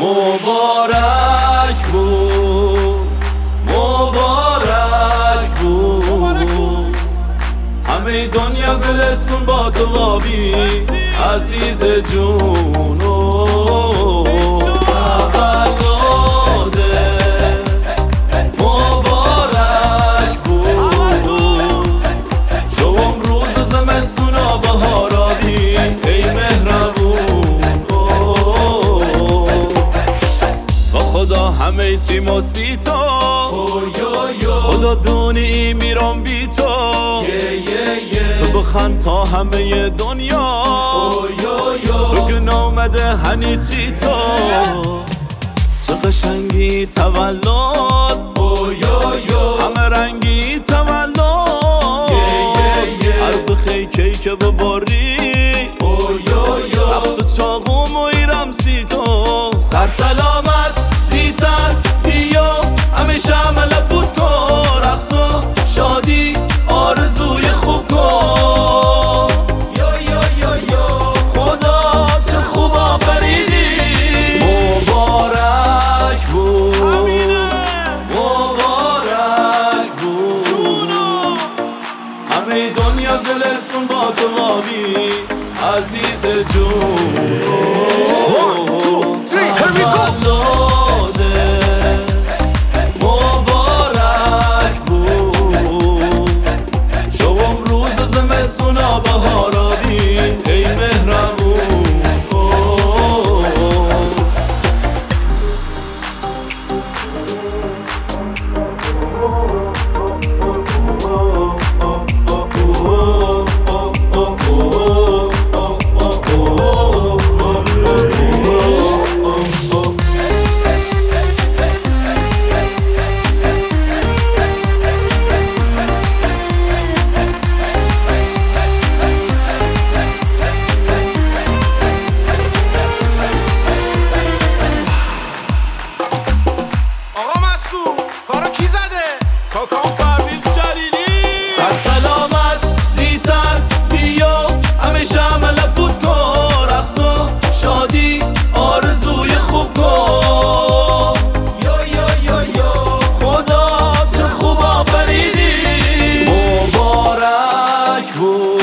مبارک بود، مبارک بود، همه دنیا گلستون با تو بابی عزیز جون. مبارک بود، شوم روز زمستونا بهارابی ای مهربون. با خدا همه چی ما سی تو، خدا دونی میرم بی تو، تو بخند تا همه دنیا بگن آمده هنی چی تو. چه قشنگی تولد، همه رنگی تولد، هر بخی کیک بباری، رقص و چاقوم و ایرم سی تو. سر سلامت زیتر بیا همیشه عمل فوت کن، رقص و شادی آرزوی خوب کن. خدا چه خوب آفریدی. مبارک بود، مبارک بود، همه دنیا دلستون با تو بابی عزیز جون. مبارک بود، شوم روز زمستونا بهارابی ای مهربون. کارو کی زده؟ کاکام پرویز جلیلی. سر سلامت زیتر بیا همیشه عمل فوت کن، رقص و شادی آرزوی خوب کن. خدا چه خوب آفریدی. مبارک بود.